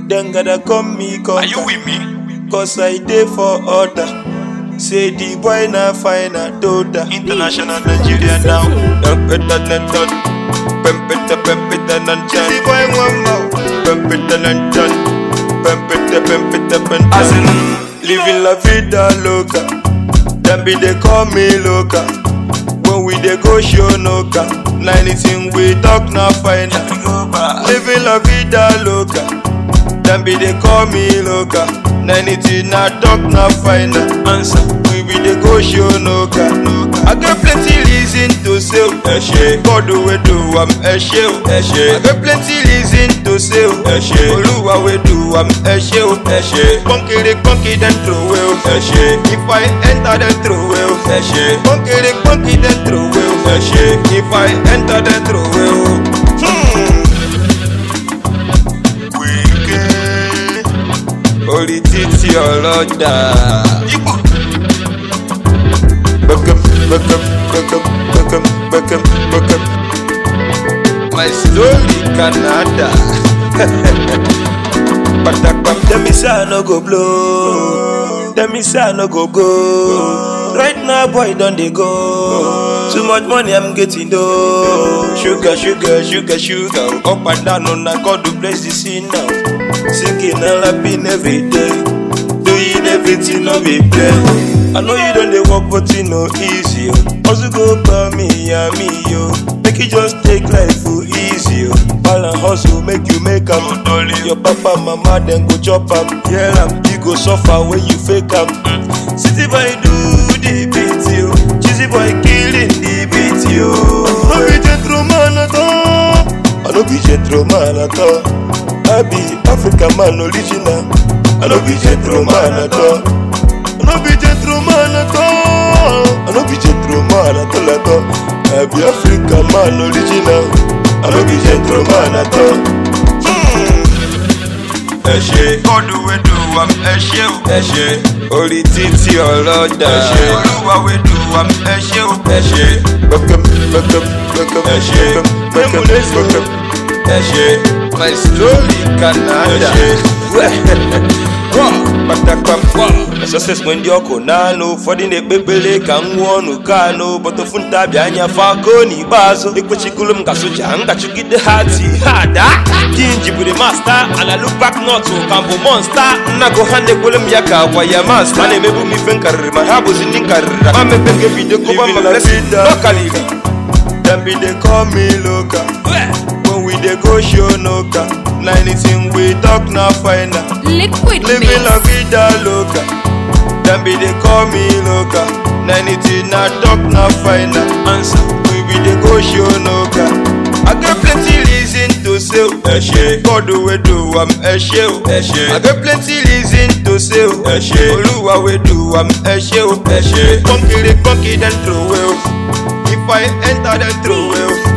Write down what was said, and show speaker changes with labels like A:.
A: Then gotta come me come.
B: Are you with me?
A: Cause I dey for order. Say the boy na fine na total.
B: International Nigeria now.
A: Pempeta nanjan. The boy one more. Pempeta nanjan. Pempeta. As in living la vida loca. Them be they call me loca. When we dey go show no car. Na anything we talk na fine. Living la vida loca. Them be they call me loca. Na anything na talk na fine. Answer. We be dey go show no car. I got plenty reason to say God we do am eshe. I got plenty reason to say Oluwa we do am eshe. Punky then throw well. If I enter then throw well. Punky then throw well. If I enter then throw well. Holy titi oloda. Back up. My story Canada. Them me say I no go blow. Them me say I no go go. Right now boy don't they go. Too much money I'm getting though. Sugar. Up and down on I got to place the scene now. Singing and rapping every day. Doing everything no be play. I know you don't dey work but it no easy. Also go by me and me yo. Make you just take life for easy yo. Ball and hustle make you make am. Your papa mama then go chop am. Yeah, you go suffer when you fake am. City boy do the beat yo. Cheesy boy killing the beat yo. I no be gentleman at all. I no be gentleman at all. I be African man original. I no be gentleman at all. I no be gentleman at all. I no be gentleman at all. I be African man original. I no be gentleman at all. God we do am eshe. Holy titi oloda. Oluwa we do am eshe. Back up. My story Canada. Success when you go nano for the nebele can one kano but the funta bianya fako ni bazo ikuchikulum kasuja anga chuki the hearty hada kinji with the master and I look back not to campo monster na go hande kulum yaka waya master mane mebu mi fenkar ma habu zinkar mame penge video ko ba locally them be they call me loca. When we dey go show no car. Na anything we talk na fine.
C: Liquid
A: living la vida loca. Them be they call me loca. Na anything na talk na fine. Answer. We be dey go show no car. I got plenty reason to say God we do am eshe. I got plenty reason to say Oluwa we do am eshe. Punky then throw well. If I enter then throw well.